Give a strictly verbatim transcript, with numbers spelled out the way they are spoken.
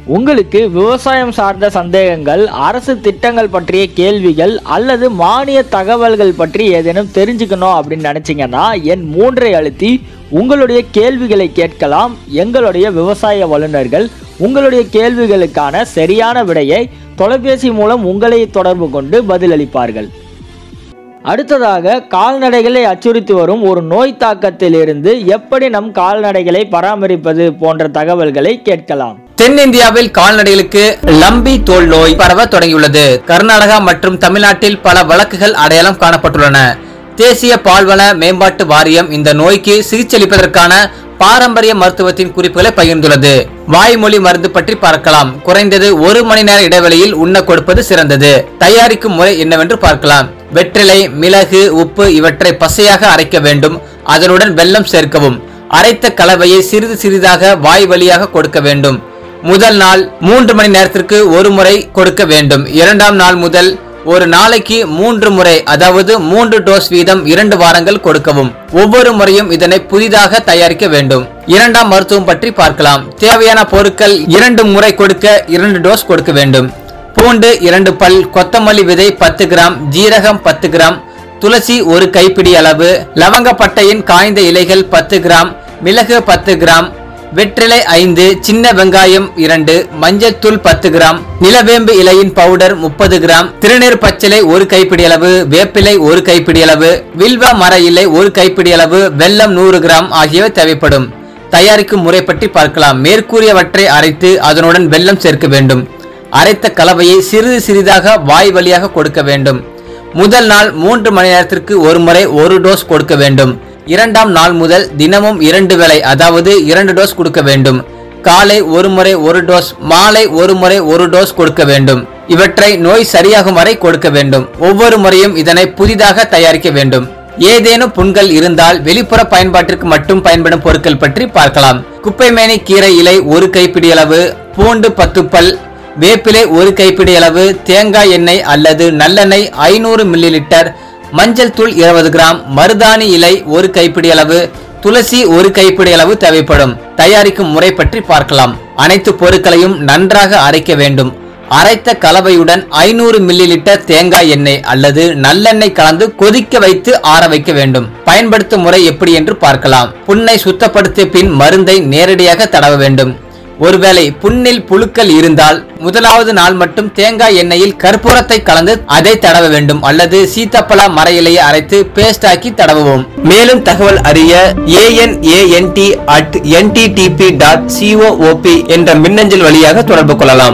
உங்களுக்கு விவசாயம் சார்ந்த சந்தேகங்கள், அரசு திட்டங்கள் பற்றிய கேள்விகள் அல்லது மானிய தகவல்கள் பற்றி ஏதேனும் தெரிஞ்சுக்கணும் அப்படின்னு நினைச்சீங்கன்னா எண் மூன்றை அழுத்தி உங்களுடைய கேள்விகளை கேட்கலாம். எங்களுடைய விவசாய வல்லுநர்கள் உங்களுடைய கேள்விகளுக்கான சரியான விடையை தொலைபேசி மூலம் உங்களை தொடர்பு கொண்டு பதிலளிப்பார்கள். அடுத்ததாக, கால்நடைகளை அச்சுறுத்தி வரும் ஒரு நோய் தாக்கத்தில் இருந்து எப்படி நம் கால்நடைகளை பராமரிப்பது போன்ற தகவல்களை கேட்கலாம். தென்னிந்தியாவில் கால்நடைகளுக்கு லம்பி தோல் நோய் பரவ தொடங்கியுள்ளது. கர்நாடகா மற்றும் தமிழ்நாட்டில் பல வழக்குகள் அடையாளம் காணப்பட்டுள்ளன. தேசிய பால்வள மேம்பாட்டு வாரியம் இந்த நோய்க்கு சிகிச்சையளிப்பதற்கான பாரம்பரிய மருத்துவத்தின் குறிப்புகளை பகிர்ந்துள்ளது. வாய்மொழி மருந்து பற்றி பார்க்கலாம். குறைந்தது ஒரு மணி நேர இடைவெளியில் உண்ண கொடுப்பது சிறந்தது. தயாரிக்கும் முறை என்னவென்று பார்க்கலாம். வெற்றிலை, மிளகு, உப்பு இவற்றை பசையாக அரைக்க வேண்டும். அதனுடன் வெல்லம் சேர்க்கவும். அரைத்த கலவையை சிறிது சிறிதாக வாய் வழியாக கொடுக்க வேண்டும். முதல் நாள் மூன்று மணி நேரத்திற்கு ஒரு முறை கொடுக்க வேண்டும். இரண்டாம் நாள் முதல் ஒரு நாளைக்கு மூன்று முறை, அதாவது மூன்று டோஸ் வீதம் இரண்டு வாரங்கள் கொடுக்கவும். ஒவ்வொரு முறையும் இதனை புதிதாக தயாரிக்க வேண்டும். இரண்டாம் மருத்துவம் பற்றி பார்க்கலாம். தேவையான பொருட்கள்: இரண்டு முறை கொடுக்க இரண்டு டோஸ் கொடுக்க வேண்டும். பூண்டு இரண்டு பல், கொத்தமல்லி விதை பத்து கிராம், ஜீரகம் பத்து கிராம், துளசி ஒரு கைப்பிடி அளவு, லவங்கப்பட்டையின் காய்ந்த இலைகள் பத்து கிராம், மிளகு பத்து கிராம், வெற்றிலை ஐந்து, சின்ன வெங்காயம் இரண்டு, மஞ்சத்தூள் பத்து கிராம், நிலவேம்பு இலையின் பவுடர் முப்பது கிராம், திருநீர் பச்சிலை ஒரு கைப்பிடி அளவு, வேப்பிலை ஒரு கைப்பிடி அளவு, வில்வ மர இலை ஒரு கைப்பிடி அளவு, வெல்லம் நூறு கிராம் ஆகியவை தேவைப்படும். தயாரிக்கும் முறை பற்றி பார்க்கலாம். மேற்கூறியவற்றை அரைத்து அதனுடன் வெல்லம் சேர்க்க வேண்டும். அரைத்த கலவையை சிறிது சிறிதாக வாய் வழியாக கொடுக்க வேண்டும். முதல் நாள் மூன்று மணி நேரத்திற்கு ஒரு முறை ஒரு டோஸ் கொடுக்க வேண்டும். இரண்டாம் நாள் முதல் தினமும் இரண்டு வேளை, அதாவது இரண்டு டோஸ் கொடுக்க வேண்டும். காலை ஒரு முறை ஒரு டோஸ், மாலை ஒரு முறை ஒரு டோஸ் கொடுக்க வேண்டும். இவற்றை நோய் சரியாகும் வரை கொடுக்க வேண்டும். ஒவ்வொரு முறையும் இதனை புதிதாக தயாரிக்க வேண்டும். ஏதேனும் புண்கள் இருந்தால் வெளிப்புற பயன்பாட்டிற்கு மட்டும் பயன்படும் பொருட்கள் பற்றி பார்க்கலாம். குப்பைமேனி கீரை இலை ஒரு கைப்பிடி அளவு, பூண்டு பத்து பல், வேப்பிலை ஒரு கைப்பிடி அளவு, தேங்காய் எண்ணெய் அல்லது நல்லெண்ணெய் ஐநூறு மில்லி லிட்டர், மஞ்சள் தூள் இருபது கிராம், மருதாணி இலை ஒரு கைப்பிடி அளவு, துளசி ஒரு கைப்பிடி அளவு தேவைப்படும். தயாரிக்கும் முறை பற்றி பார்க்கலாம். அனைத்து பொருட்களையும் நன்றாக அரைக்க வேண்டும். அரைத்த கலவையுடன் ஐநூறு மில்லி லிட்டர் தேங்காய் எண்ணெய் அல்லது நல்லெண்ணெய் கலந்து கொதிக்க வைத்து ஆற வைக்க வேண்டும். பயன்படுத்தும் முறை எப்படி என்று பார்க்கலாம். புண்ணை சுத்தப்படுத்திய பின் மருந்தை நேரடியாக தடவ வேண்டும். ஒருவேளை புண்ணில் புழுக்கள் இருந்தால் முதலாவது நாள் மட்டும் தேங்காய் எண்ணெயில் கற்பூரத்தை கலந்து அதை தடவ வேண்டும். அல்லது சீத்தாப்பழ மர இலையை அரைத்து பேஸ்ட் ஆக்கி தடவுவோம். மேலும் தகவல் அறிய ஏஎன்ஏஎன்டி அட் என்டிடிபி டாட் சிஓஓபி என்ற மின்னஞ்சல் வழியாக தொடர்பு கொள்ளலாம்.